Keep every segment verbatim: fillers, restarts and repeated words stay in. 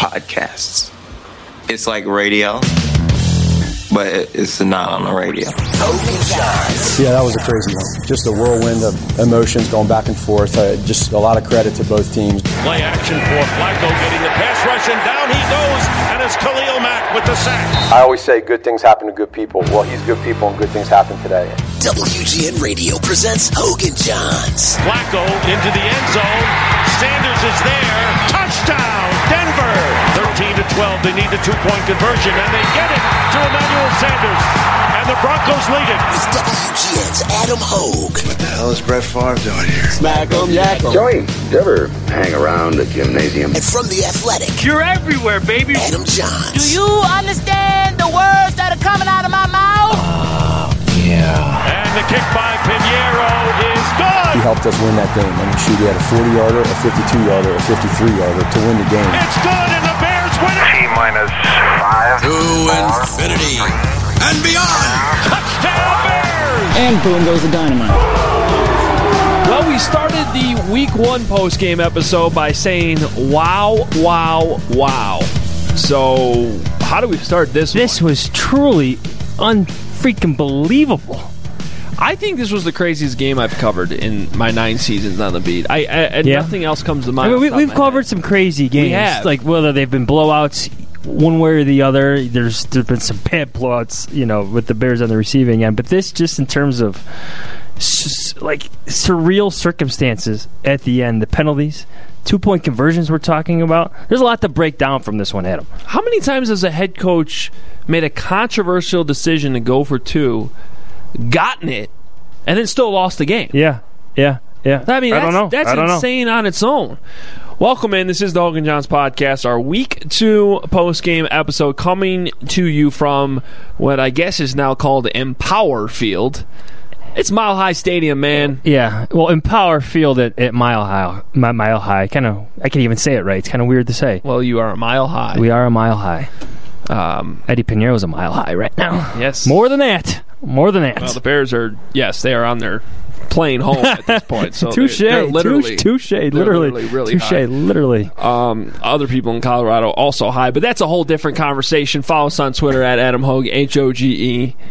podcasts. It's like radio, but it's not on the radio. Yeah, that was a crazy one. Just a whirlwind of emotions going back and forth. Uh, just a lot of credit to both teams. Play action for Flacco getting the pass rush, and down he goes, and it's Khalil Mack with the sack. I always say good things happen to good people. Well, he's good people, and good things happen today. W G N Radio presents Hogan Johns. Flacco into the end zone. Sanders is there. Touchdown, Denver. thirteen to twelve. They need the two-point conversion, and they get it to Emmanuel Sanders. And the Broncos lead it. With W G N's Adam Hogue. What the hell is Brett Favre doing here? Smack 'em, yak 'em. Joey, you ever hang around the gymnasium? And from The Athletic, You're everywhere, baby. Adam Johns. Do you understand the words that are coming out of my mouth? Oh, yeah. And the kick by Pinheiro is good. He helped us win that game. I mean, shoot, he had a forty-yarder, a fifty-two-yarder, a fifty-three-yarder to win the game. It's good, and the Bears win it. T-minus five. To infinity and beyond. Touchdown, Bears. And boom goes the dynamite. Well, we started the week one post-game episode by saying, wow, wow, wow. So, how do we start this This one? was truly unfreaking believable. I think this was the craziest game I've covered in my nine seasons on the beat. I, I and Yeah. nothing else comes to I mind. mean, we, off the top we've of my covered head. some crazy games, have. like whether they've been blowouts one way or the other. There's there's been some bad blowouts, you know, with the Bears on the receiving end. But this, just in terms of s- like surreal circumstances at the end, the penalties, two point conversions we're talking about. There's a lot to break down from this one, Adam. How many times has a head coach made a controversial decision to go for two, gotten it, and then still lost the game? Yeah, yeah, yeah. I mean, I that's, don't know. that's I don't insane on its own. Welcome in. This is the Hogan Johns Podcast, our Week two post-game episode coming to you from what I guess is now called Empower Field. It's Mile High Stadium, man. Yeah, well, Empower Field at, at Mile High, Mi- Mile High, kind of. I can't even say it right. It's kind of weird to say. Well, you are a mile high. We are a mile high. Um, Eddie Pinheiro's a mile high right now. yes. More than that. More than that. Well, the Bears are, yes, they are on their plane home at this point. So touche. they're, they're literally, touche. they're Literally. literally really touche. high. Literally. Um, other people in Colorado also high, but that's a whole different conversation. Follow us on Twitter at Adam Hogue, H O G E.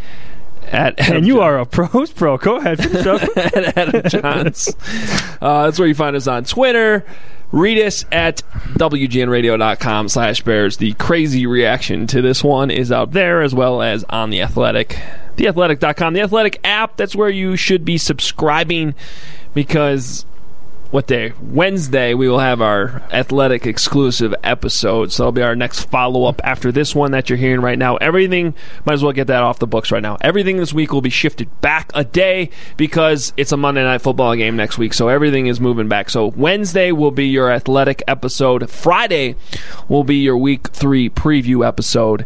At Adam And you John- are a pros pro. Go ahead. Finish up. at Adam Johns. Uh, that's where you find us on Twitter. Read us at W G N radio dot com slash Bears. The crazy reaction to this one is out there as well as on The Athletic. the athletic dot com. The Athletic app, that's where you should be subscribing because what day? Wednesday, we will have our Athletic exclusive episode. So that'll be our next follow-up after this one that you're hearing right now. Everything, might as well get that off the books right now. Everything this week will be shifted back a day because it's a Monday Night Football game next week. So everything is moving back. So Wednesday will be your Athletic episode. Friday will be your week three preview episode.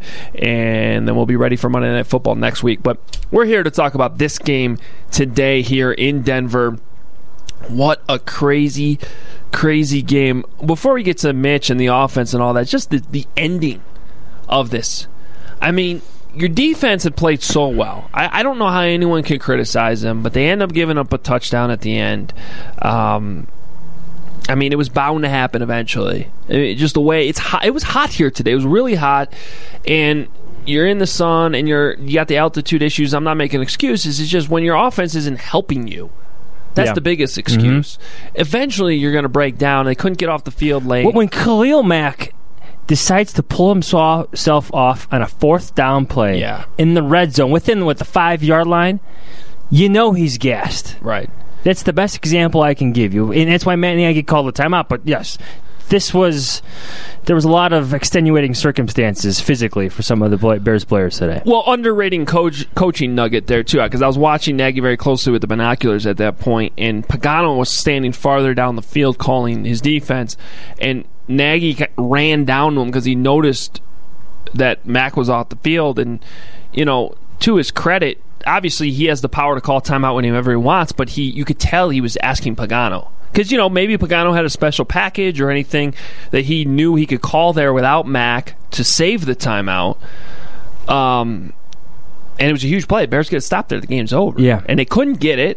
And then we'll be ready for Monday Night Football next week. But we're here to talk about this game today here in Denver. What a crazy, crazy game. Before we get to Mitch and the offense and all that, just the, the ending of this. I mean, your defense had played so well. I, I don't know how anyone can criticize them, but they end up giving up a touchdown at the end. Um, I mean, it was bound to happen eventually. I mean, just the way it's hot. It was hot here today. It was really hot, and you're in the sun, and you're you got the altitude issues. I'm not making excuses. It's just when your offense isn't helping you. That's Yeah. the biggest excuse. Mm-hmm. Eventually, you're going to break down. They couldn't get off the field late. When Khalil Mack decides to pull himself off on a fourth down play Yeah. in the red zone, within what, the five-yard line, you know he's gassed. Right. That's the best example I can give you. And that's why Matt Nagy called the timeout. But, yes, this was... There was a lot of extenuating circumstances physically for some of the Bears players today. Well, underrating coach, coaching nugget there, too, because I was watching Nagy very closely with the binoculars at that point, and Pagano was standing farther down the field calling his defense, and Nagy ran down to him because he noticed that Mack was off the field, and, you know, to his credit, obviously he has the power to call timeout whenever he wants, but he you could tell he was asking Pagano. Because, you know, maybe Pagano had a special package or anything that he knew he could call there without Mack to save the timeout. Um, and it was a huge play. Bears get stopped there. The game's over. Yeah. And they couldn't get it.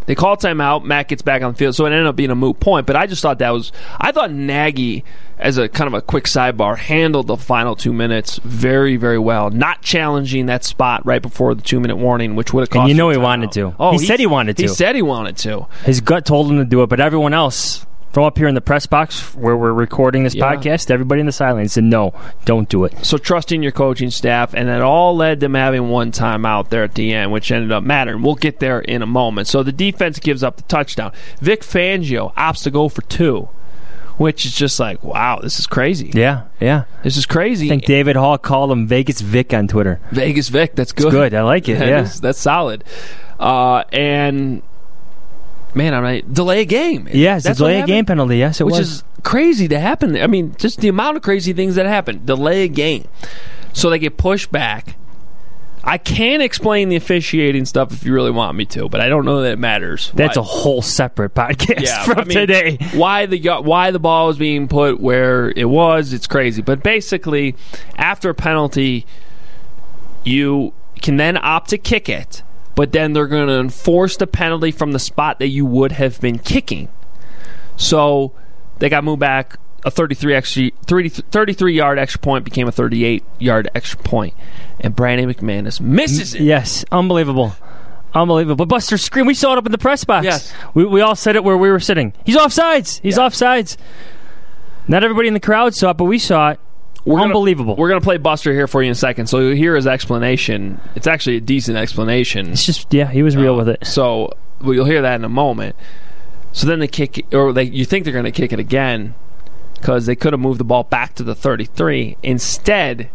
They call timeout. Matt gets back on the field, so it ended up being a moot point. But I just thought that was – I thought Nagy, as a kind of a quick sidebar, handled the final two minutes very, very well, not challenging that spot right before the two-minute warning, which would have cost And you know him he wanted timeout. to. Oh, he, he said he wanted to. He said he wanted to. His gut told him to do it, but everyone else – from up here in the press box where we're recording this yeah. podcast, everybody in the sideline said, no, don't do it. So trusting your coaching staff, and it all led them having one timeout there at the end, which ended up mattering. We'll get there in a moment. So the defense gives up the touchdown. Vic Fangio opts to go for two, which is just like, wow, this is crazy. Yeah, yeah. This is crazy. I think David Hall called him Vegas Vic on Twitter. Vegas Vic, that's good. It's good. I like it, that yeah. Is, that's solid. Uh, and... Man, I'm right. Delay a game. Yes, That's a delay a game penalty. Yes, it which was. Which is crazy to happen. I mean, just the amount of crazy things that happen. Delay a game. So they get pushed back. I can explain the officiating stuff if you really want me to, but I don't know that it matters. That's why. a whole separate podcast yeah, from I mean, today. Why the why the ball was being put where it was, it's crazy. But basically, after a penalty, you can then opt to kick it. But then they're going to enforce the penalty from the spot that you would have been kicking. So they got moved back. A thirty-three-yard extra point became a thirty-eight-yard extra point. And Brandon McManus misses it. Yes, unbelievable. Unbelievable. But Buster screamed. We saw it up in the press box. Yes. We, we all said it where we were sitting. He's offsides. He's yeah. offsides. Not everybody in the crowd saw it, but we saw it. We're Unbelievable. Gonna, we're going to play Buster here for you in a second. So you'll hear his explanation. It's actually a decent explanation. It's just, yeah, he was real uh, with it. So well, you'll hear that in a moment. So then they kick it, or they, you think they're going to kick it again because they could have moved the ball back to the thirty-three. Instead,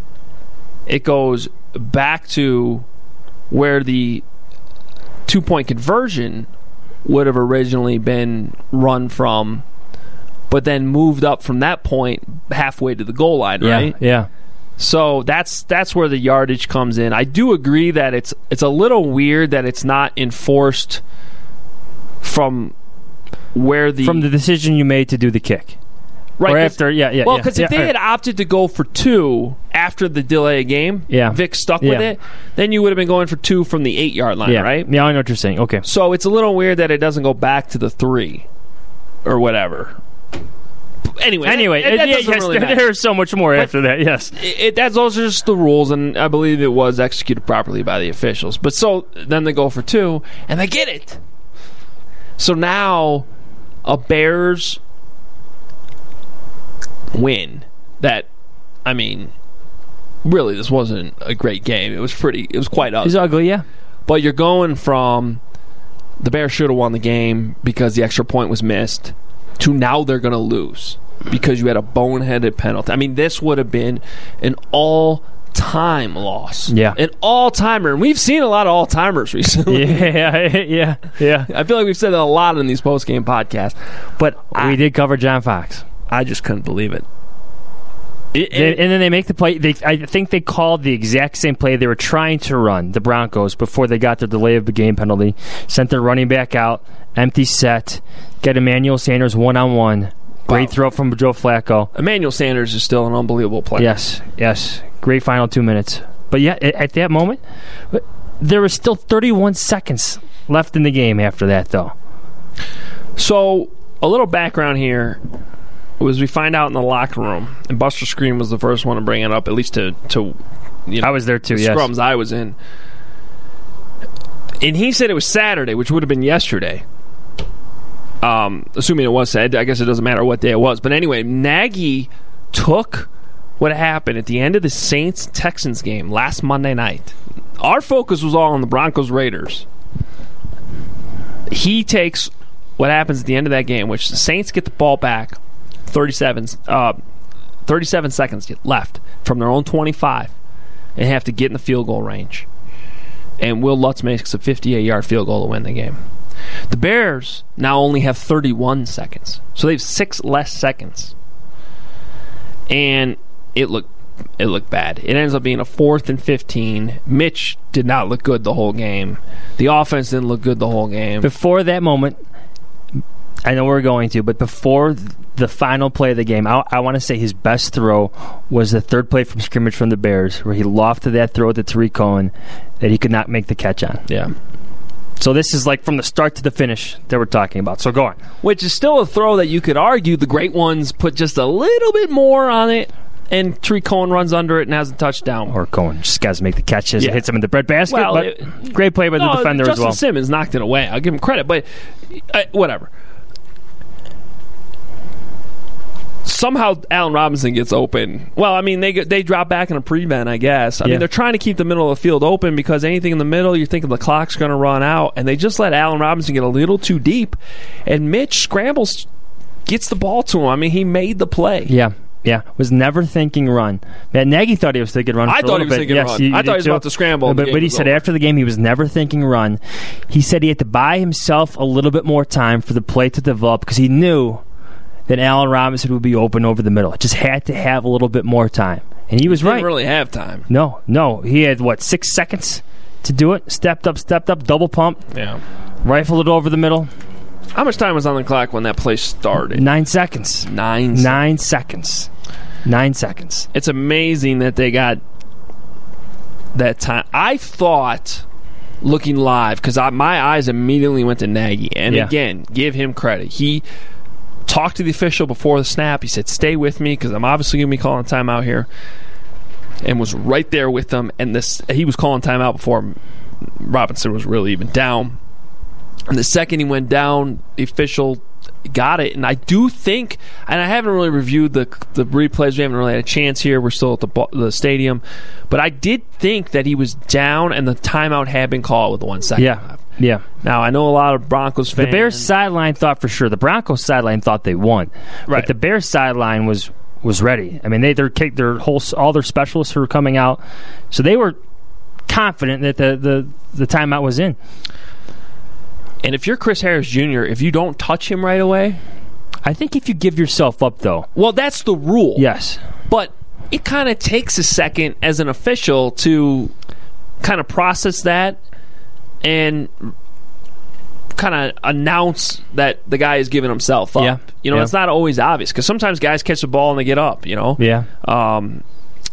it goes back to where the two-point conversion would have originally been run from, but then moved up from that point halfway to the goal line, right? Yeah, yeah. So that's that's where the yardage comes in. I do agree that it's it's a little weird that it's not enforced from where the from the decision you made to do the kick. Right. Or after, yeah, yeah. Well, yeah, because yeah, if they right. had opted to go for two after the delay game, yeah. Vic stuck yeah. with it, then you would have been going for two from the eight-yard line, yeah. right? Yeah, I know what you're saying. Okay. So it's a little weird that it doesn't go back to the three or whatever. Anyway, anyway, that, that yeah, doesn't yes, really matter. There's so much more but after that. Yes, it, it, that's those are just the rules, and I believe it was executed properly by the officials. But so then they go for two, and they get it. So now a Bears win. That, I mean, really, this wasn't a great game. It was pretty. It was quite ugly. It was ugly, yeah. But you're going from the Bears should have won the game because the extra point was missed to now they're going to lose because you had a boneheaded penalty. I mean, this would have been an all-time loss. Yeah. An all-timer. And we've seen a lot of all-timers recently. Yeah, yeah, yeah. I feel like we've said that a lot in these post-game podcasts. But we I, did cover John Fox. I just couldn't believe it. It, they, and then they make the play. They, I think they called the exact same play they were trying to run, the Broncos, before they got their delay of the game penalty. Sent their running back out, empty set, get Emmanuel Sanders one-on-one. Great Wow. throw from Joe Flacco. Emmanuel Sanders is still an unbelievable player. Yes, yes. Great final two minutes. But yeah, at that moment, there was still thirty-one seconds left in the game after that, though. So, a little background here was we find out in the locker room, and Buster Scream was the first one to bring it up, at least to, to you know, I was there too, the yes. scrums I was in. And he said it was Saturday, which would have been yesterday. Um, assuming it was Saturday. I guess it doesn't matter what day it was. But anyway, Nagy took what happened at the end of the Saints-Texans game last Monday night. Our focus was all on the Broncos-Raiders. He takes what happens at the end of that game, which the Saints get the ball back, thirty-seven, uh, thirty-seven seconds left from their own twenty-five, and have to get in the field goal range. And Will Lutz makes a fifty-eight-yard field goal to win the game. The Bears now only have thirty-one seconds, so they have six less seconds, and it looked it looked bad. It ends up being a fourth and fifteen. Mitch did not look good the whole game. The offense didn't look good the whole game. Before that moment, I know we're going to, but before the final play of the game, I, I want to say his best throw was the third play from scrimmage from the Bears, where he lofted that throw to Tariq Cohen that he could not make the catch on. Yeah. So this is like from the start to the finish that we're talking about. So go on. Which is still a throw that you could argue the great ones put just a little bit more on it, and Tariq Cohen runs under it and has a touchdown. Or Cohen just got to make the catch as Yeah. it hits him in the breadbasket. Well, but it- great play by no, the defender Justin as well. Simmons knocked it away. I'll give him credit, but uh, whatever. Somehow Allen Robinson gets open. Well, I mean, they they drop back in a prevent, I guess. I Yeah. mean, they're trying to keep the middle of the field open because anything in the middle, you're thinking the clock's going to run out, and they just let Allen Robinson get a little too deep, and Mitch scrambles, gets the ball to him. I mean, he made the play. Yeah. Yeah, was never thinking run. Matt Nagy thought he was thinking run. I for a thought he little was bit. thinking yes, run. You, you I thought he was too. about to scramble and the But, game but he was said over. after the game he was never thinking run. He said he had to buy himself a little bit more time for the play to develop because he knew that Allen Robinson would be open over the middle. It just had to have a little bit more time, and he was Didn't right. really have time. No, no, he had what six seconds to do it. Stepped up, stepped up, double pump, Yeah. rifled it over the middle. How much time was on the clock when that play started? Nine seconds. Nine. seconds. Nine seconds. Nine seconds. It's amazing that they got that time. I thought, looking live, because my eyes immediately went to Nagy. And Yeah. again, give him credit. He talked to the official before the snap. He said, stay with me because I'm obviously going to be calling timeout here. And was right there with them. And this he was calling timeout before Robinson was really even down. And the second he went down, the official got it. And I do think, and I haven't really reviewed the the replays. We haven't really had a chance here. We're still at the the stadium. But I did think that he was down and the timeout had been called with the one second Yeah, left. yeah. Now, I know a lot of Broncos fans. The Bears sideline thought for sure. The Broncos sideline thought they won. Right. But the Bears sideline was was ready. I mean, they their kick their whole all their specialists were coming out, so they were confident that the the, the timeout was in. And if you're Chris Harris Junior, if you don't touch him right away, I think if you give yourself up, though, well, that's the rule. yes, But it kind of takes a second as an official to kind of process that and kind of announce that the guy is giving himself up. Yeah. You know, Yeah. it's not always obvious because sometimes guys catch the ball and they get up, you know? yeah, Um,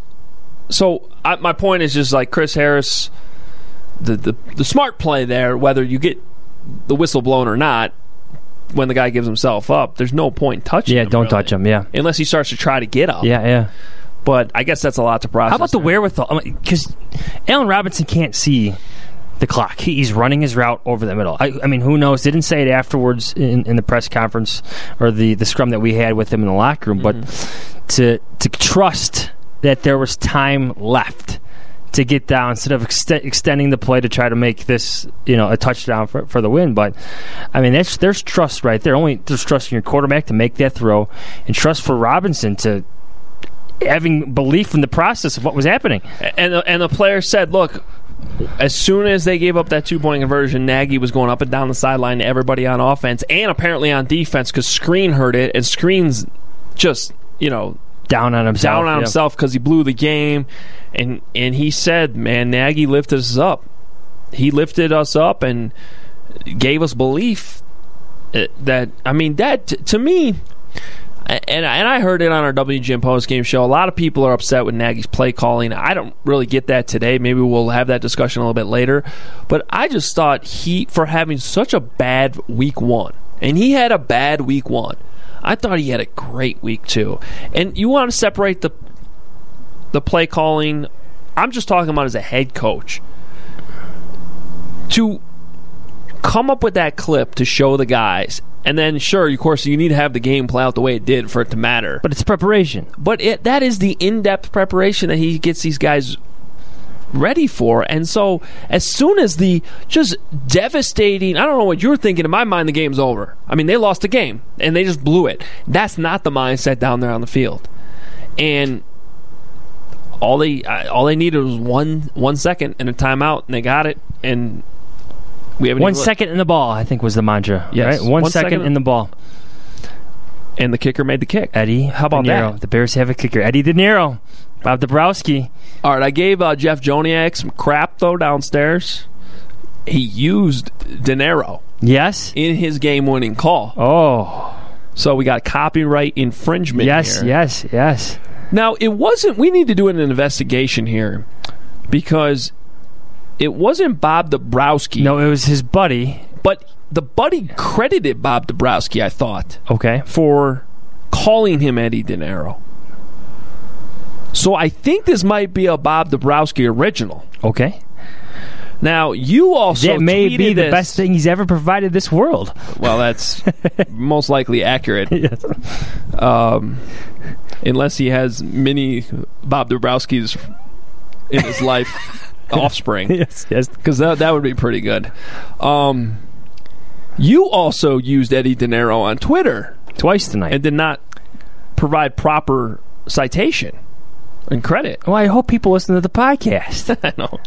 so I, my point is just like Chris Harris, the, the the smart play there, whether you get the whistle blown or not, when the guy gives himself up, there's no point in touching yeah. him. Don't really. touch him. Yeah, Unless he starts to try to get up. yeah, yeah. But I guess that's a lot to process. How about the there. wherewithal? Because Allen Robinson can't see the clock. He, he's running his route over the middle. I, I mean, who knows? They didn't say it afterwards in, in the press conference or the, the scrum that we had with him in the locker room, Mm-hmm. but to to trust that there was time left to get down instead of ex- extending the play to try to make this, you know, a touchdown for, for the win. But I mean, there's there's trust right there. Only there's trust in your quarterback to make that throw, and trust for Robinson to having belief in the process of what was happening. And the, and the player said, look, as soon as they gave up that two-point conversion, Nagy was going up and down the sideline to everybody on offense and apparently on defense because Screen heard it, and Screen's just, you know, Down on himself. down on yeah. himself because he blew the game. And, and he said, man, Nagy lifted us up. He lifted us up and gave us belief that, I mean, that, t- to me... And, and I heard it on our W G N post-game show. A lot of people are upset with Nagy's play calling. I don't really get that today. Maybe we'll have that discussion a little bit later. But I just thought he, for having such a bad week one, and he had a bad week one, I thought he had a great week two. And you want to separate the the play calling. I'm just talking about as a head coach. To come up with that clip to show the guys. And then, sure, of course, you need to have the game play out the way it did for it to matter. But it's preparation. But it, that is the in-depth preparation that he gets these guys ready for. And so, as soon as the just devastating, I don't know what you're thinking, in my mind, the game's over. I mean, they lost the game, and they just blew it. That's not the mindset down there on the field. And all they all they needed was one one second and a timeout, and they got it, and... We haven't One even second in the ball, I think, was the mantra. Yes. Right? One, One second, second in the ball. and the kicker made the kick. Eddie, How about De Niro. that? The Bears have a kicker. Eddie De Niro. Bob Dabrowski. All right, I gave uh, Jeff Joniak some crap, though, downstairs. He used De Niro Yes. in his game-winning call. Oh. So we got copyright infringement Yes, here. yes, yes. Now, it wasn't... We need to do an investigation here because it wasn't Bob Dabrowski. No, it was his buddy. But the buddy credited Bob Dabrowski, I thought. Okay. For calling him Eddie De Niro. So I think this might be a Bob Dabrowski original. Okay. Now, you also That may tweeted be the this. best thing he's ever provided this world. Well, that's most likely accurate. Yes. Um, unless he has many Bob Dabrowskis in his life, offspring. Yes, yes. Because that, that would be pretty good. Um, you also used Eddie De Niro on Twitter. Twice tonight. And did not provide proper citation and credit. Well, I hope people listen to the podcast. I know.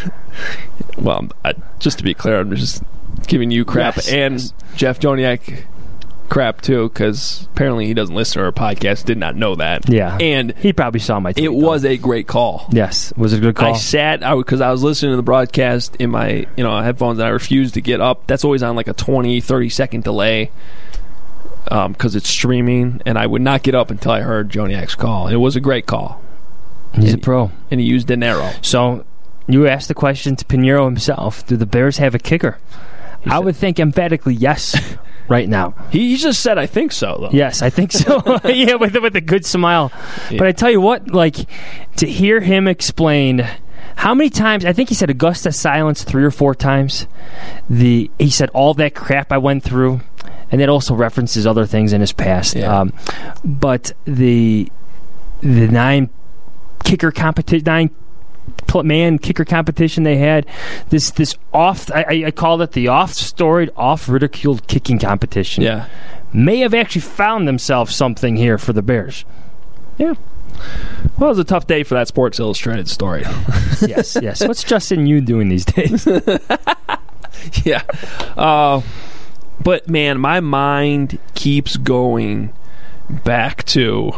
Well, I, just to be clear, I'm just giving you crap yes, and yes. Jeff Joniak crap too, because apparently he doesn't listen to our podcast. Did not know that. Yeah, and he probably saw my tweet. It though. was a great call. Yes, was it a good call? I sat because I, I was listening to the broadcast in my you know headphones, and I refused to get up. That's always on like a twenty, thirty second delay because um, it's streaming, and I would not get up until I heard Joniak's call. It was a great call. He's and, a pro, and he used De Niro. So. You asked the question to Pinheiro himself, do the Bears have a kicker? He I said, would think emphatically yes right now. He, he just said, I think so, though. Yes, I think so. yeah, with, with a good smile. Yeah. But I tell you what, like, to hear him explain how many times, I think he said Augusta silence three or four times. The He said all that crap I went through, and that also references other things in his past. Yeah. Um, but the the nine kicker competition, nine man kicker competition they had, this this off I, I called it the off storied, off ridiculed kicking competition. Yeah, may have actually found themselves something here for the Bears. Yeah. Well, it was a tough day for that Sports Illustrated story. yes, yes. What's Justin you doing these days? yeah, uh, but man, my mind keeps going back to.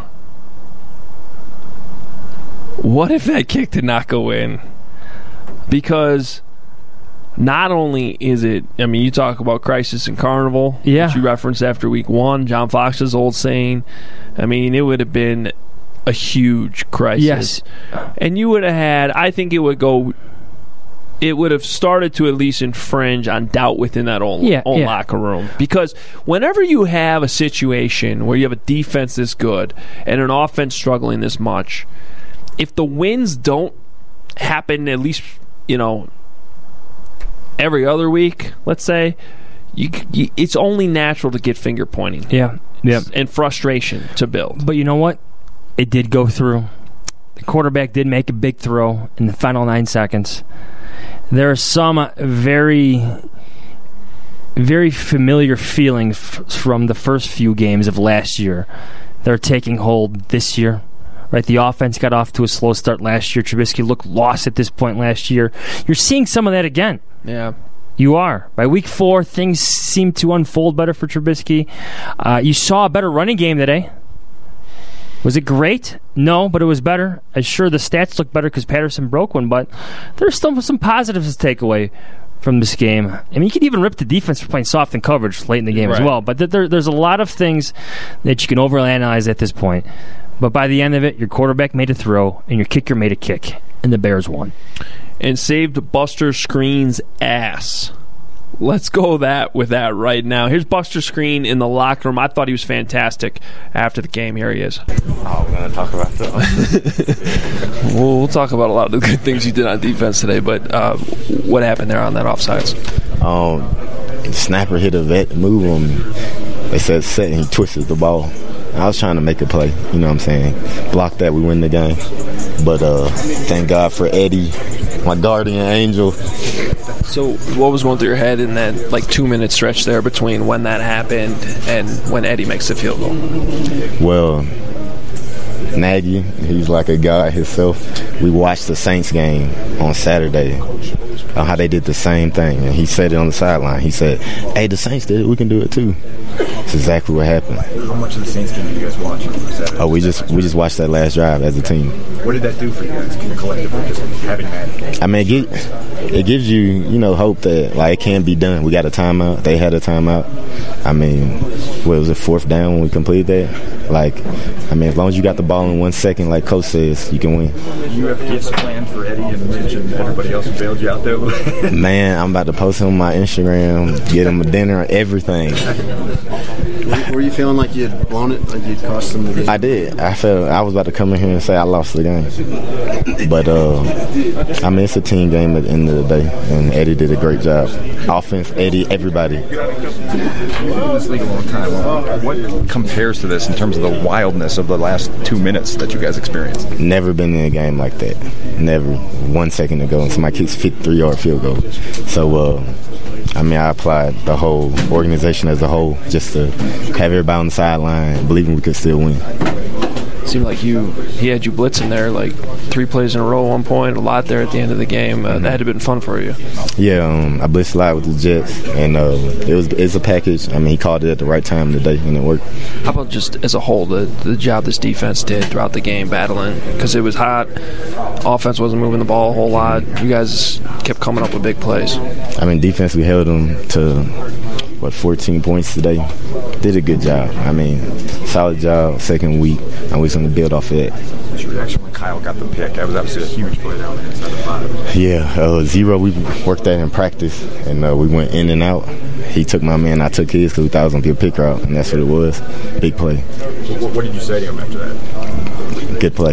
What if that kick did not go in? Because not only is it, I mean, you talk about crisis in Carnival, yeah. which you referenced after week one, John Fox's old saying. I mean, it would have been a huge crisis. Yes. And you would have had, I think it would go, it would have started to at least infringe on doubt within that own, yeah, own yeah. locker room. Because whenever you have a situation where you have a defense this good and an offense struggling this much, if the wins don't happen at least, you know, every other week, let's say, you, you, it's only natural to get finger pointing. Yeah, yeah, and frustration to build. But you know what? It did go through. The quarterback did make a big throw in the final nine seconds. There are some very, very familiar feelings f- from the first few games of last year that are taking hold this year. Right, the offense got off to a slow start last year. Trubisky looked lost at this point last year. You're seeing some of that again. Yeah. You are. By week four, things seem to unfold better for Trubisky. Uh, you saw a better running game today. Was it great? No, but it was better. I'm sure the stats look better because Patterson broke one, but there's still some positives to take away from this game. I mean, you could even rip the defense for playing soft in coverage late in the game right. as well. But th- there, there's a lot of things that you can overanalyze at this point. But by the end of it, your quarterback made a throw and your kicker made a kick, and the Bears won. And saved Buster Skrine's ass. Let's go that with that right now. Here's Buster Skrine in the locker room. I thought he was fantastic after the game. Here he is. Oh, we're going to talk about that. we'll, we'll talk about a lot of the good things he did on defense today, but uh, what happened there on that offsides? Um, the snapper hit a vet, move him. They said set, and he twisted the ball. I was trying to make a play, you know what I'm saying? Block that, we win the game. But uh, thank God for Eddie, my guardian angel. So what was going through your head in that like two-minute stretch there between when that happened and when Eddie makes the field goal? Well, Nagy, he's like a god himself. We watched the Saints game on Saturday, uh, how they did the same thing. And he said it on the sideline. He said, hey, the Saints did it. We can do it too. That's exactly what happened. How much of the Saints game did you guys watch? Oh, we just we just watched that last drive as a team. What did that do for you guys collectively, just having that? I mean, it, get, it gives you, you know, hope that, like, it can be done. We got a timeout. They had a timeout. I mean, what was it, fourth down when we completed that? Like, I mean, as long as you got the ball in one second, like Coach says, you can win. You have gifts planned for Eddie and Mitch and everybody else who bailed you out there? Man, I'm about to post him on my Instagram, get him a dinner, everything. Were, were you feeling like you had blown it, like you'd cost them the game? I did. I felt I was about to come in here and say I lost the game. But, uh, I mean, it's a team game at the end of the day, and Eddie did a great job. Offense, Eddie, everybody. You've been in this league a long time. What compares to this in terms of the wildness of the last two minutes that you guys experienced? Never been in a game like that. Never. One second ago, and somebody kicks fifty-three-yard field goal. So, uh, I mean, I applied the whole organization as a whole just to have everybody on the sideline believing we could still win. Seemed like you he had you blitzing there like three plays in a row at one point, a lot there at the end of the game. Uh, that had to have been fun for you. Yeah, um, I blitzed a lot with the Jets, and uh, it was it's a package. I mean, he called it at the right time today, and it worked. How about just as a whole, the, the job this defense did throughout the game, battling, because it was hot, offense wasn't moving the ball a whole lot. You guys kept coming up with big plays. I mean, defense, we held them to, what, fourteen points today. Did a good job. I mean, solid job, second week, and we're going to build off of that. What's your reaction when Kyle got the pick? That was obviously a huge play down there inside the five. Yeah, uh, zero, we worked that in practice, and uh, we went in and out. He took my man, I took his because we thought it was going to be a pick route, and that's what it was. Big play. What, what did you say to him after that? Good play.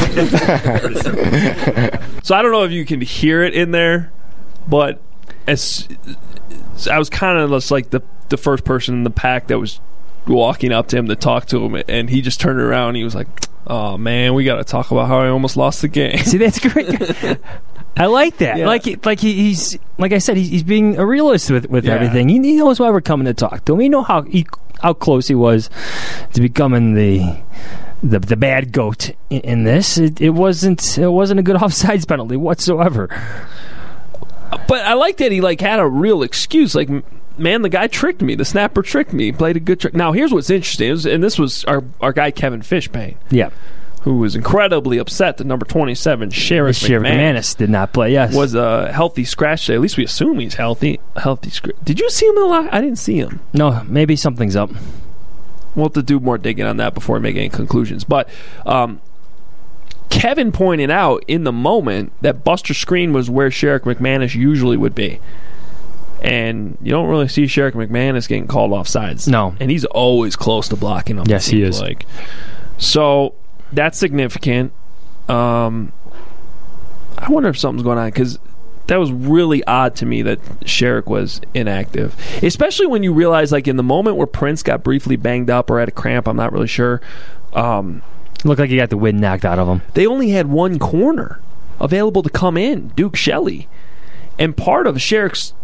So I don't know if you can hear it in there, but as I was kind of just like the the first person in the pack that was walking up to him to talk to him, and he just turned around and he was like, "Oh man, we got to talk about how I almost lost the game." See, that's great. I like that. Yeah. Like, like he, he's like I said, he's, he's being a realist with with Yeah. everything. He, he knows why we're coming to talk to him. He know how he, how close he was to becoming the the, the bad goat in, in this. It, it wasn't it wasn't a good offsides penalty whatsoever. But I like that he like had a real excuse. Like, man, the guy tricked me. The snapper tricked me. He played a good trick. Now, here's what's interesting, it was, and this was our our guy Kevin Fishbane. Yeah. Who was incredibly upset that number twenty-seven, Sheriff Sheriff McManus, McManus did not play. Yes, was a healthy scratch today. At least we assume he's healthy. Healthy. Scr- Did you see him in the locker? I didn't see him. No, maybe something's up. We'll have to do more digging on that before we make any conclusions. But um, Kevin pointed out in the moment that Buster Screen was where Sheriff McManus usually would be. And you don't really see Sheriff McManus getting called off sides. No. And he's always close to blocking them. Yes, he is. Like. So that's significant. Um, I wonder if something's going on, because that was really odd to me that Sheriff was inactive. Especially when you realize, like, in the moment where Prince got briefly banged up or had a cramp, I'm not really sure. Um, Looked like he got the wind knocked out of him. They only had one corner available to come in, Duke Shelley. And part of Sheriff's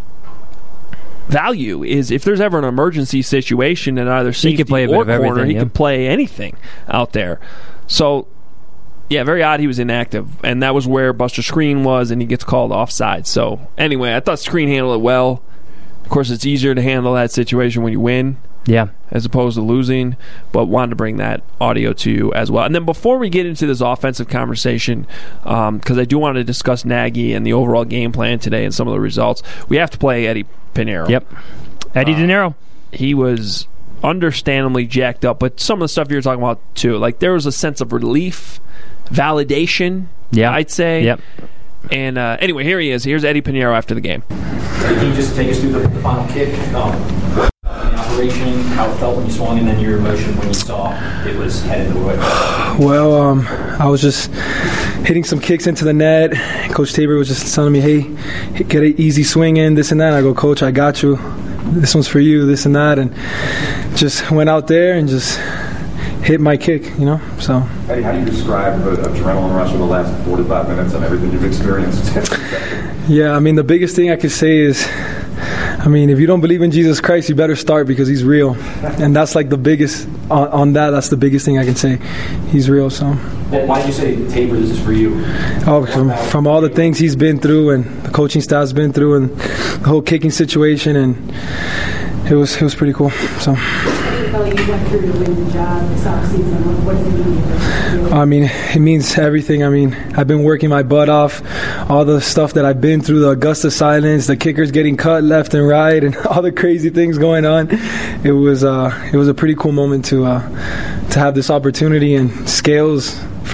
value is if there's ever an emergency situation in either safety could play a bit or of corner, everything, he yeah. could play anything out there. So, yeah, very odd he was inactive. And that was where Buster Screen was, and he gets called offside. So, anyway, I thought Screen handled it well. Of course, it's easier to handle that situation when you win. Yeah. As opposed to losing, but wanted to bring that audio to you as well. And then before we get into this offensive conversation, because um, I do want to discuss Nagy and the overall game plan today and some of the results, we have to play Eddie Pinheiro. Yep. Eddie uh, De Niro. He was understandably jacked up, but some of the stuff you were talking about too, like there was a sense of relief, validation, yeah, I'd say. Yep. And uh, anyway, here he is. Here's Eddie Pinheiro after the game. Can you just take us through the, the final kick? Um, operation, how it felt when you swung, and then your emotion when you saw it was headed the way? Well, um, I was just hitting some kicks into the net. Coach Tabor was just telling me, hey, get an easy swing in, this and that. I go, Coach, I got you. This one's for you, this and that. And just went out there and just hit my kick, you know. So. Eddie, how do you describe the adrenaline rush of the last forty-five minutes and everything you've experienced? Yeah, I mean, the biggest thing I could say is, I mean, if you don't believe in Jesus Christ, you better start, because he's real. And that's like the biggest, on, on that, that's the biggest thing I can say. He's real, so. Well, why did you say, Tabor, this is for you? Oh, from, from all the things he's been through and the coaching staff's been through and the whole kicking situation, and it was, it was pretty cool, so. You went through to win the job this offseason. What does it mean? I mean, it means everything. I mean, I've been working my butt off. All the stuff that I've been through, the Augusta silence, the kickers getting cut left and right, and all the crazy things going on. It was uh, it was a pretty cool moment to uh, to have this opportunity, and Scales, for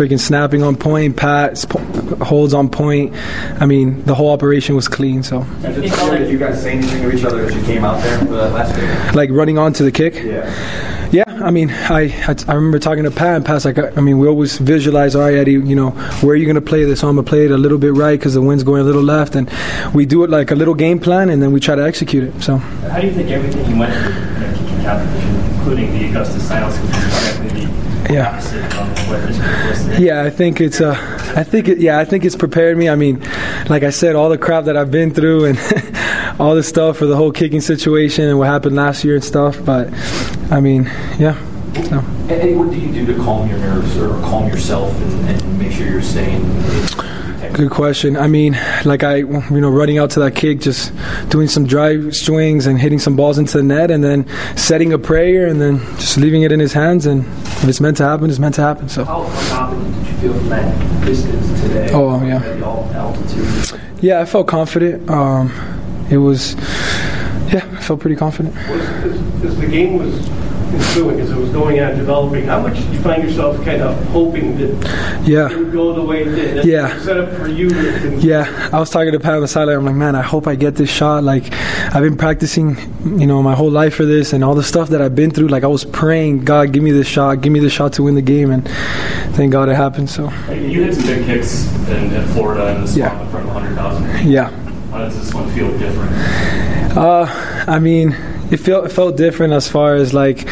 freaking snapping on point, pats, po- holds on point. I mean, the whole operation was clean. So. Did you guys say anything to each other as you came out there for that last game? Like running onto the kick? Yeah. Yeah, I mean, I, I I remember talking to Pat, and Pat's like, I mean, we always visualize, all right, Eddie, you know, where are you going to play this? So I'm going to play it a little bit right because the wind's going a little left. And we do it like a little game plan, and then we try to execute it. So. How do you think everything you went through in a kicking competition, including the Augusta Silence, was directly the yeah. opposite of what this was today? Yeah, I think it's uh, I think it, yeah, I think it's prepared me. I mean, like I said, all the crap that I've been through and all this stuff for the whole kicking situation and what happened last year and stuff. But I mean, yeah. So. Eddie, what do you do to calm your nerves or calm yourself and, and make sure you're staying? Good question. I mean, like I, you know, running out to that kick, just doing some drive swings and hitting some balls into the net, and then setting a prayer, and then just leaving it in his hands. And if it's meant to happen, it's meant to happen. So. How confident did you feel from that distance today? Oh yeah. At the altitude. Yeah, I felt confident. Um, it was, yeah, I felt pretty confident. As, as the game was ensuing, as it was going on, developing, how much did you find yourself kind of hoping that yeah. it would go the way it did? That's yeah. set up for you. To, yeah, I was talking to Pat on the sideline. I'm like, man, I hope I get this shot. Like, I've been practicing, you know, my whole life for this, and all the stuff that I've been through. Like, I was praying, God, give me this shot, give me this shot to win the game, and thank God it happened. So. You had some big kicks in, in Florida in the spot yeah. in front of one hundred thousand. Yeah. How does this one feel different? Uh, I mean, it felt it felt different as far as like.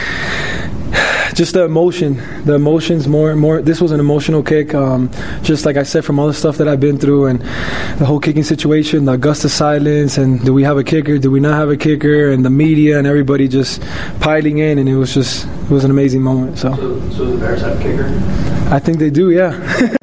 Just the emotion, the emotions more, more. This was an emotional kick. Um, just like I said, from all the stuff that I've been through and the whole kicking situation, the Augusta Silence, and do we have a kicker? Do we not have a kicker? And the media and everybody just piling in, and it was just, it was an amazing moment. So, so, so the Bears have a kicker? I think they do, yeah.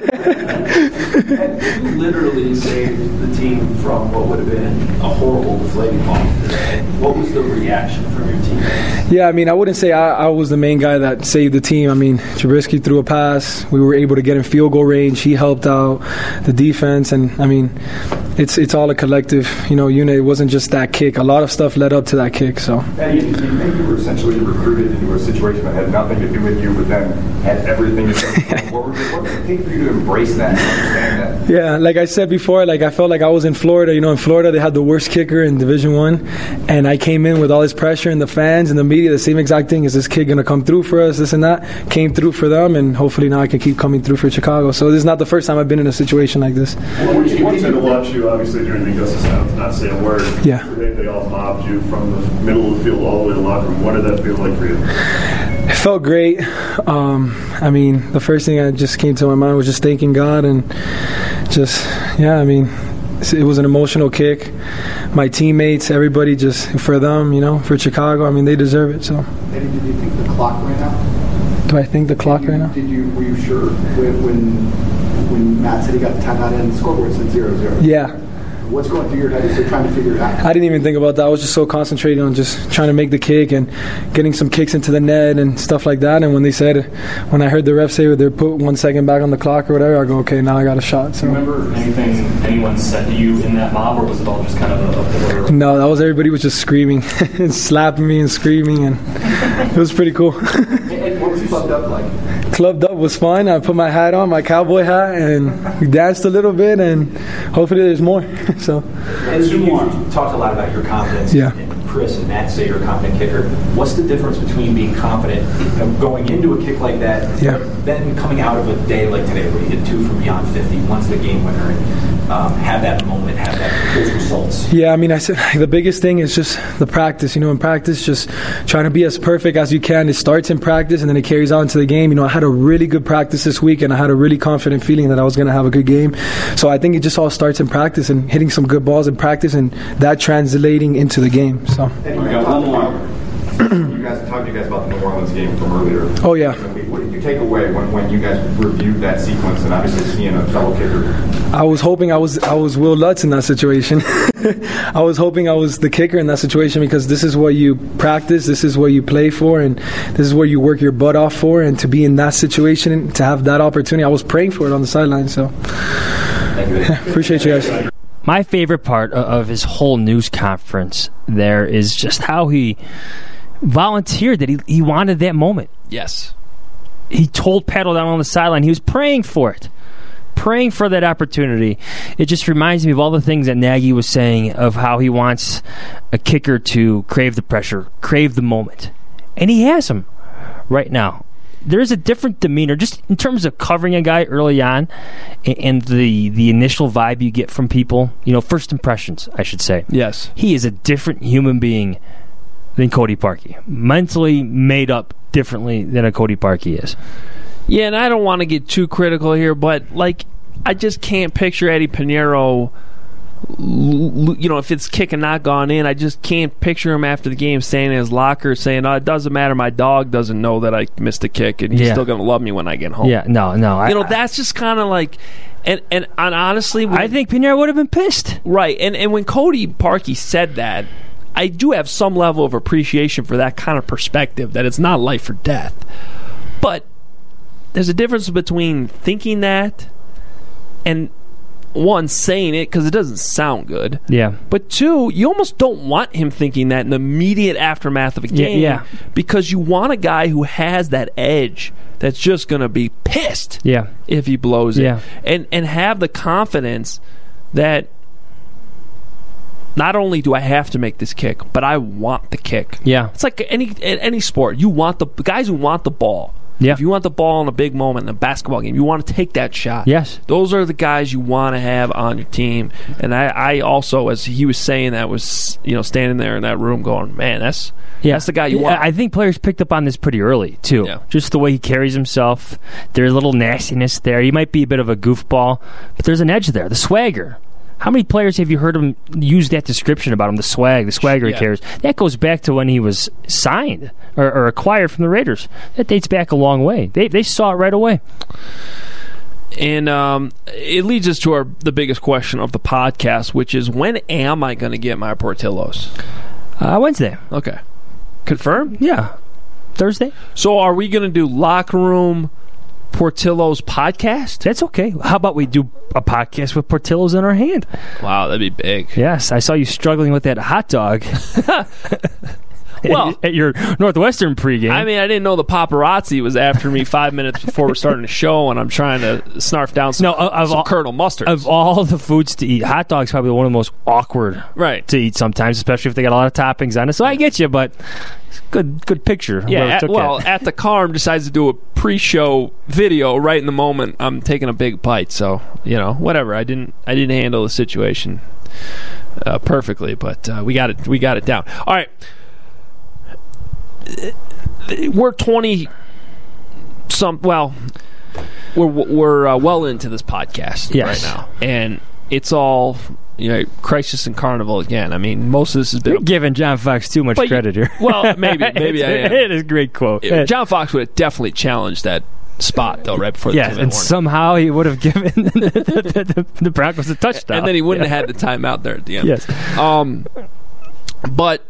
You literally saved the team from what would have been a horrible deflating ball today. What was the reaction from your teammates? Yeah, I mean, I wouldn't say I, I was the main guy that saved the team. I mean, Trubisky threw a pass. We were able to get in field goal range. He helped out the defense. And, I mean, it's it's all a collective, you know, unit. It wasn't just that kick. A lot of stuff led up to that kick. So. Eddie, do you think you were essentially recruited into a situation that had nothing to do with you, but then had everything to do with you? What would it take for you to embrace that and understand that? Yeah, like I said before, like I felt like I was in Florida. You know, in Florida they had the worst kicker in Division One, and I came in with all this pressure and the fans and the media. The same exact thing. Is this kid going to come through for us? This and that. Came through for them, and hopefully now I can keep coming through for Chicago. So this is not the first time I've been in a situation like this. Well, we wanted to watch you, obviously, during the Augusta Silence, not say a word. Yeah. Today they all mobbed you from the middle of the field all the way to the locker room. What did that feel like for you? It felt great. Um, I mean, the first thing that just came to my mind was just thanking God and just, yeah, I mean, it was an emotional kick. My teammates, everybody, just for them, you know, for Chicago, I mean, they deserve it. So. Eddie, did you think the clock ran out? Do I think the clock you, ran out? Did you? Were you sure when when, when Matt said he got the timeout in, the scoreboard said zero zero? Yeah. What's going through your head as you're trying to figure it out? I didn't even think about that. I was just so concentrated on just trying to make the kick and getting some kicks into the net and stuff like that. And when they said, when I heard the ref say they put one second back on the clock or whatever, I go, okay, now I got a shot. So. Do you remember anything anyone said to you in that mob, or was it all just kind of a, a blur? No, that was everybody was just screaming and slapping me and screaming, and it was pretty cool. And what was Clubbed Up like? Clubbed Up was fun. I put my hat on, my cowboy hat, and we danced a little bit, and hopefully there's more. So. And you talked a lot about your confidence. Yeah. And Chris and Matt say you're a confident kicker. What's the difference between being confident and going into a kick like that, yeah. then coming out of a day like today where you hit two from beyond fifty, once the game winner, and um, have that moment, have that those results? Yeah, I mean, I said the biggest thing is just the practice. You know, in practice, just trying to be as perfect as you can. It starts in practice and then it carries on to the game. You know, I had a really good practice this week, and I had a really confident feeling that I was going to have a good game. So I think it just all starts in practice and hitting some good balls in practice, and that translating into the game. So. Hey, we got one more. You guys talked to you guys about the New Orleans game from earlier. Oh yeah. What did you take away when, when you guys reviewed that sequence and obviously seeing a fellow kicker? I was hoping I was I was Will Lutz in that situation. I was hoping I was the kicker in that situation, because this is what you practice, this is what you play for, and this is where you work your butt off for. And to be in that situation, to have that opportunity, I was praying for it on the sideline. So, Thank you. Yeah, appreciate you guys. My favorite part of his whole news conference there is just how he volunteered that he, he wanted that moment. Yes. he told Pat O'Donnell on the sideline he was praying for it. Praying for that opportunity. It just reminds me of all the things that Nagy was saying of how he wants a kicker to crave the pressure, crave the moment. And he has them right now. There is a different demeanor just in terms of covering a guy early on and the, the initial vibe you get from people. You know, first impressions, I should say. Yes. He is a different human being than Cody Parkey. Mentally made up differently than a Cody Parkey is. Yeah, and I don't want to get too critical here, but, like, I just can't picture Eddie Pinheiro, you know, if it's kick and not gone in, I just can't picture him after the game standing in his locker saying, oh, it doesn't matter, my dog doesn't know that I missed a kick, and he's Yeah. still going to love me when I get home. Yeah, no, no. You I, know, that's just kind of like, and, and, and honestly... When, I think Pinheiro would have been pissed. Right, and, and when Cody Parkey said that, I do have some level of appreciation for that kind of perspective, that it's not life or death. But there's a difference between thinking that and, one, saying it because it doesn't sound good. Yeah. But two, you almost don't want him thinking that in the immediate aftermath of a game. Yeah, yeah. Because you want a guy who has that edge that's just going to be pissed Yeah. if he blows it. Yeah. And, and have the confidence that not only do I have to make this kick, but I want the kick. Yeah. It's like any any sport. You want the guys who want the ball. Yeah. If you want the ball in a big moment in a basketball game, you want to take that shot. Yes. Those are the guys you want to have on your team. And I, I also, as he was saying that, was, you know, standing there in that room going, man, that's Yeah. that's the guy you Yeah, want. I think players picked up on this pretty early, too. Yeah. Just the way he carries himself. There's a little nastiness there. He might be a bit of a goofball, but there's an edge there. The swagger. How many players have you heard him use that description about him? The swag, the swagger Yeah. he carries. That goes back to when he was signed or, or acquired from the Raiders. That dates back a long way. They they saw it right away. And um, it leads us to our the biggest question of the podcast, which is, when am I going to get my Portillos? Uh, Wednesday. Okay. Confirmed? Yeah. Thursday. So are we going to do Locker Room Portillo's podcast? That's okay. How about we do a podcast with Portillo's in our hand? Wow, that'd be big. Yes, I saw you struggling with that hot dog. Well, at your Northwestern pregame. I mean, I didn't know the paparazzi was after me five minutes before we're starting the show, and I'm trying to snarf down some, no, of some all, Colonel Mustard. Of all the foods to eat, hot dog's probably one of the most awkward right. to eat sometimes, especially if they got a lot of toppings on it. So I get you, but it's good good picture. Yeah, Whoever at, took well, that. at the Carm decides to do a pre-show video right in the moment I'm taking a big bite. So, you know, whatever. I didn't I didn't handle the situation uh, perfectly, but uh, we got it we got it down. All right. We're twenty some well we're we're uh, well into this podcast Yes. right now, and it's all, you know, crisis and carnival again. I mean, most of this has been You're giving John Fox too much But you- credit here. well, maybe maybe I am. It is a great quote. Yeah, John Fox would have definitely challenged that spot, though, right before the Yes, two-minute and warning. somehow he would have given the, the, the, the Broncos a touchdown. And then he wouldn't Yeah. have had the timeout there at the end. Yes. Um, but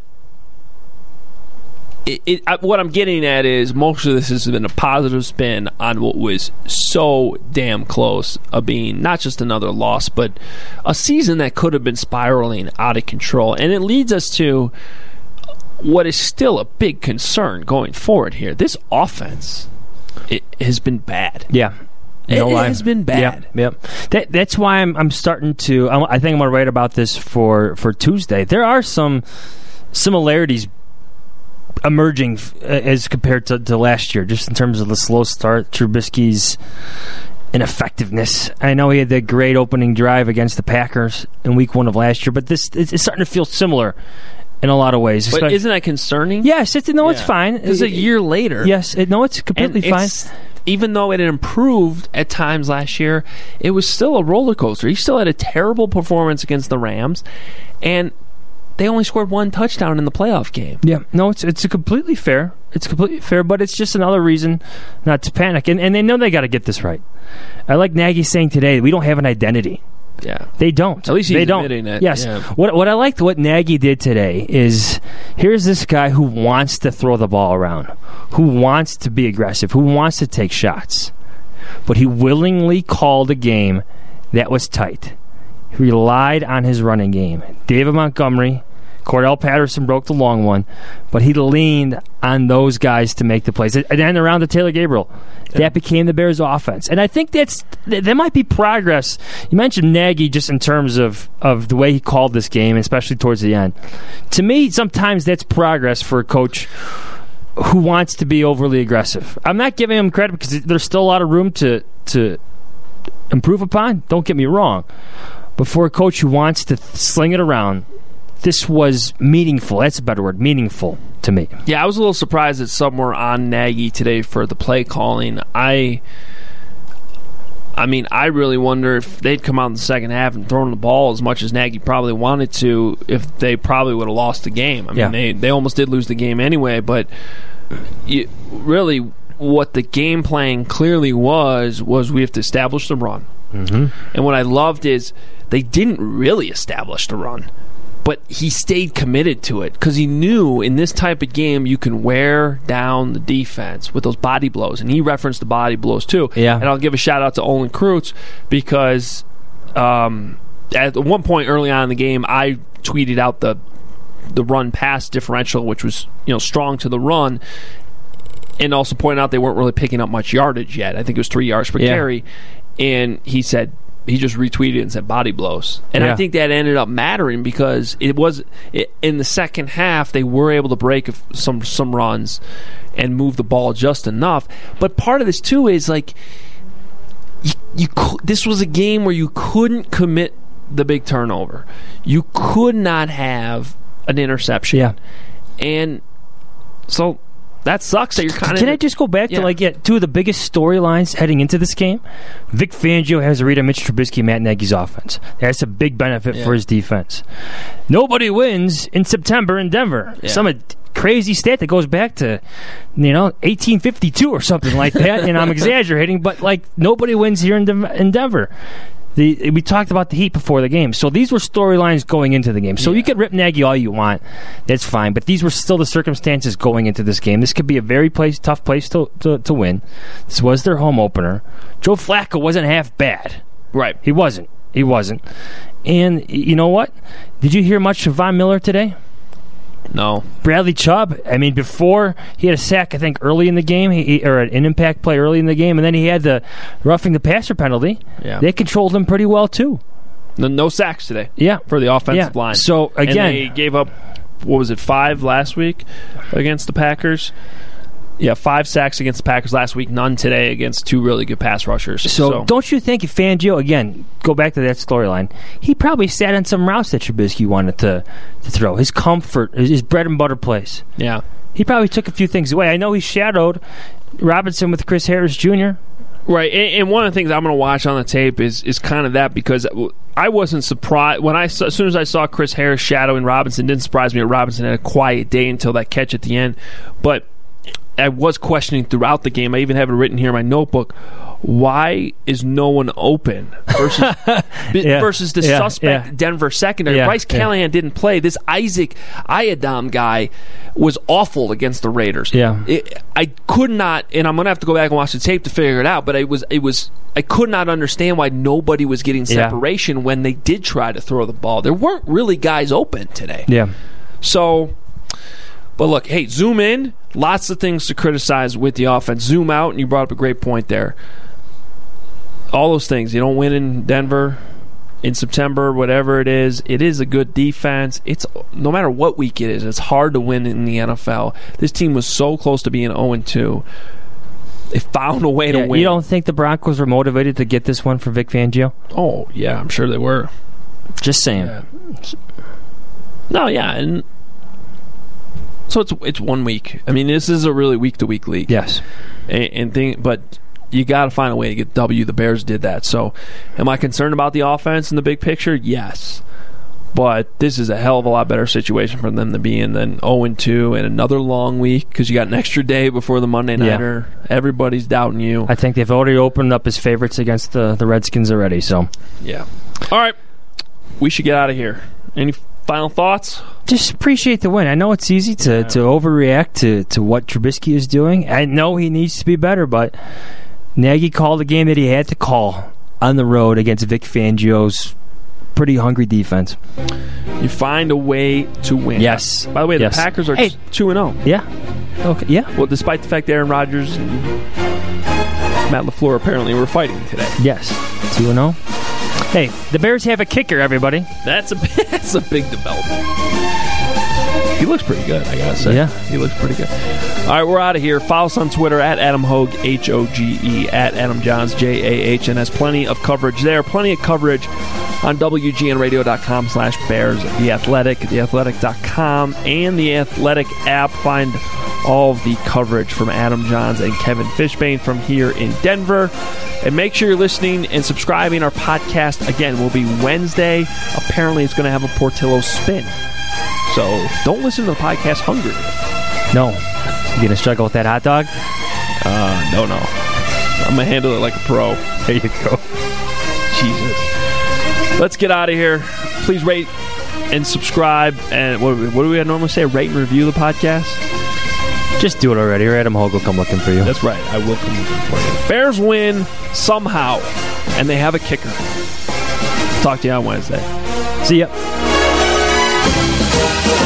it, it, I, what I'm getting at is most of this has been a positive spin on what was so damn close of being not just another loss, but a season that could have been spiraling out of control. And it leads us to what is still a big concern going forward here. This offense, it has been bad. Yeah. It No lie. has been bad. Yep. yep. That, that's why I'm I'm starting to. I, I think I'm going to write about this for, for Tuesday. There are some similarities emerging f- as compared to, to last year, just in terms of the slow start, Trubisky's ineffectiveness. I know he had that great opening drive against the Packers in Week One of last year, but this it's, it's starting to feel similar in a lot of ways. But Espec- isn't that concerning? Yes, it's no, it's Yeah. fine. It's a year later. Yes, it, no, it's completely And fine. it's- even though it had improved at times last year, it was still a roller coaster. He still had a terrible performance against the Rams, and they only scored one touchdown in the playoff game. Yeah, no, it's it's a completely fair. It's completely fair, but it's just another reason not to panic. And and they know they got to get this right. I like Nagy saying today, we don't have an identity. Yeah, they don't. At least he's they don't. admitting it. Yes. Yeah. What what I liked what Nagy did today is here's this guy who wants to throw the ball around, who wants to be aggressive, who wants to take shots, but he willingly called a game that was tight. He relied on his running game. David Montgomery Cordell Patterson broke the long one, but he leaned on those guys to make the plays. And then around to Taylor Gabriel. Yeah. That became the Bears' offense. And I think that's that might be progress. You mentioned Nagy just in terms of, of the way he called this game, especially towards the end. To me, sometimes that's progress for a coach who wants to be overly aggressive. I'm not giving him credit because there's still a lot of room to to improve upon. Don't get me wrong. But for a coach who wants to sling it around, this was meaningful. That's a better word, meaningful to me. Yeah, I was a little surprised that some were on Nagy today for the play calling. I I mean, I really wonder if they'd come out in the second half and thrown the ball as much as Nagy probably wanted to, if they probably would have lost the game. I mean, yeah. they, they almost did lose the game anyway, but you, really what the game plan clearly was, was we have to establish the run. Mm-hmm. And what I loved is they didn't really establish the run. But he stayed committed to it because he knew in this type of game you can wear down the defense with those body blows. And he referenced the body blows too. Yeah. And I'll give a shout out to Olin Kreutz because um, at one point early on in the game, I tweeted out the the run pass differential, which was you know strong to the run, and also pointed out they weren't really picking up much yardage yet. I think it was three yards per yeah. carry. And he said, he just retweeted and said body blows. And yeah. I think that ended up mattering because it was it, in the second half they were able to break some some runs and move the ball just enough. But part of this too is like you, you this was a game where you couldn't commit the big turnover. You could not have an interception. Yeah. And so that sucks that you're kind of... Can I just go back yeah. to like yeah, two of the biggest storylines heading into this game? Vic Fangio has to read on Mitch Trubisky and Matt Nagy's offense. That's a big benefit yeah. for his defense. Nobody wins in September in Denver. Yeah. Some crazy stat that goes back to, you know, eighteen fifty-two or something like that, and I'm exaggerating, but like nobody wins here in, De- in Denver. The, we talked about the Heat before the game. So these were storylines going into the game. So yeah. you could rip Nagy all you want. That's fine. But these were still the circumstances going into this game. This could be a very place, tough place to, to, to win. This was their home opener. Joe Flacco wasn't half bad. Right. He wasn't. He wasn't. And you know what? Did you hear much of Von Miller today? No. Bradley Chubb, I mean, before he had a sack, I think, early in the game, he, or an impact play early in the game, and then he had the roughing the passer penalty. Yeah. They controlled him pretty well, too. No, no sacks today. Yeah. For the offensive yeah. line. So, again. And they gave up, what was it, five last week against the Packers? Yeah, five sacks against the Packers last week, none today against two really good pass rushers. So, so. don't you think if Fangio, again, go back to that storyline, he probably sat on some routes that Trubisky wanted to, to throw. His comfort, his bread and butter plays. Yeah. He probably took a few things away. I know he shadowed Robinson with Chris Harris Junior Right, and, and one of the things I'm going to watch on the tape is is kind of that because I wasn't surprised when I saw, as soon as I saw Chris Harris shadowing Robinson. It didn't surprise me that Robinson had a quiet day until that catch at the end, but I was questioning throughout the game. I even have it written here in my notebook. Why is no one open versus yeah. versus the yeah. suspect yeah. Denver secondary? Yeah. Bryce Callahan yeah. didn't play. This Isaac Iadom guy was awful against the Raiders. Yeah, it, I could not, and I'm gonna have to go back and watch the tape to figure it out. But it was it was I could not understand why nobody was getting separation yeah. when they did try to throw the ball. There weren't really guys open today. Yeah, so. But look, hey, zoom in. Lots of things to criticize with the offense. Zoom out, and you brought up a great point there. All those things. You don't win in Denver in September, whatever it is. It is a good defense. It's no matter what week it is, it's hard to win in the N F L. This team was so close to being oh and two. They found a way yeah, to win. You don't think the Broncos were motivated to get this one for Vic Fangio? Oh, yeah, I'm sure they were. Just saying. Yeah. No, yeah, and... So it's it's one week. I mean, this is a really week-to-week league. Yes. And, and thing, but you got to find a way to get W. The Bears did that. So am I concerned about the offense in the big picture? Yes. But this is a hell of a lot better situation for them to be in than oh and two and another long week because you got an extra day before the Monday Nighter. Yeah. Everybody's doubting you. I think they've already opened up as favorites against the, the Redskins already. So yeah. All right. We should get out of here. Any final thoughts? Just appreciate the win. I know it's easy to, yeah. to overreact to, to what Trubisky is doing. I know he needs to be better, but Nagy called a game that he had to call on the road against Vic Fangio's pretty hungry defense. You find a way to win. Yes. By the way, yes. the Packers are hey. two and oh. Yeah. Okay. Yeah. Well, despite the fact Aaron Rodgers and Matt LaFleur apparently were fighting today. Yes. two and oh. Hey, the Bears have a kicker, everybody. That's a that's a big development. He looks pretty good, I gotta say. Yeah. He looks pretty good. All right, we're out of here. Follow us on Twitter at Adam Hogue, H O G E, at Adam Johns, J A H N S. Plenty of coverage there. Plenty of coverage on W G N radio dot com slash Bears, The Athletic, the athletic dot com, and the Athletic app. Find all of the coverage from Adam Johns and Kevin Fishbane from here in Denver. And make sure you're listening and subscribing. Our podcast, again, will be Wednesday. Apparently, it's going to have a Portillo spin. So don't listen to the podcast hungry. No. You going to struggle with that hot dog? Uh, no, no. I'm going to handle it like a pro. There you go. Jesus. Let's get out of here. Please rate and subscribe. And what, what do we normally say? Rate and review the podcast? Just do it already, or Adam Hogue will come looking for you. That's right. I will come looking for you. Bears win somehow, and they have a kicker. Talk to you on Wednesday. See ya.